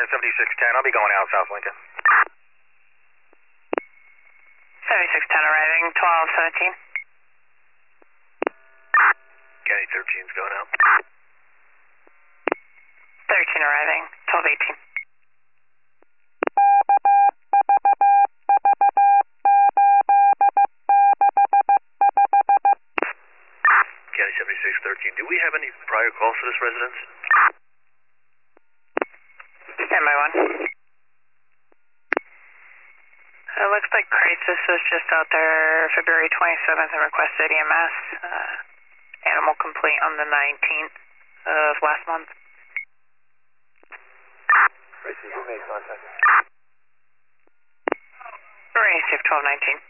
7610, I'll be going out South Lincoln. 7610 arriving, 1217. County 13's going out. 13 arriving, 1218. County 7613, do we have any prior calls to this residence? Stand by one. It looks like Crisis was just out there February 27th and requested EMS. Animal complaint on the 19th of last month. Crisis, who made contact? Race 1219.